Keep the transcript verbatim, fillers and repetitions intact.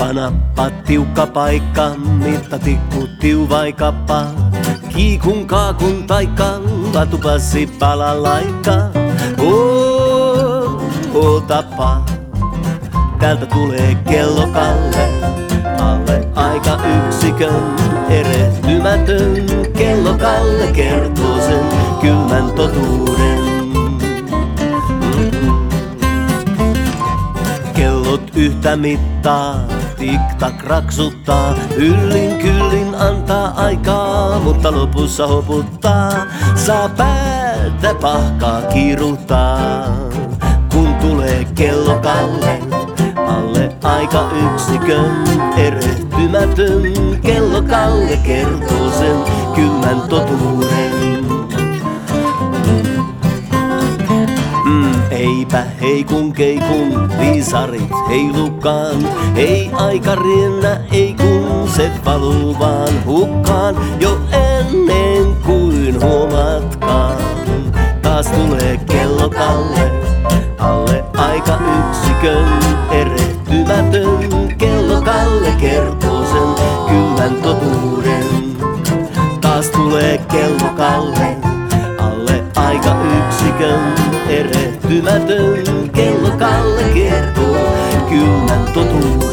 Nappa nappa, tiukka paikka, mittatikku tiuvaikappa. Kiikun kaakun taikka, latupassi palalaikka. Oo, otapa, täältä tulee kello Kalle. Alle aika yksikön erehtymätön. Kello Kalle kertoo sen kylmän totuuden. Kellot yhtä mittaa, tik-tak raksuttaa. Yllin kyllin antaa aikaa, mutta lopussa hoputtaa. Saa päätä pahkaa kiiruhtaa, kun tulee kello Kalle. Alle aika yksikön erehtymätön. Kello Kalle kertoo sen kylmän totuuden. Mm, eipä heikun keikun viisarit heilukaan. Ei aika riennä, ei kun se valuu vaan hukkaan. Jo ennen kuin huomatkaan, taas tulee kello Kalle. Alle aika yksikön erehtymätön. Kello Kalle kertoo sen kylmän totuuden. Taas tulee kello Kalle. Alle aika yksikön erehtymätön. Kello Kalle kertoo kylmän totuuden.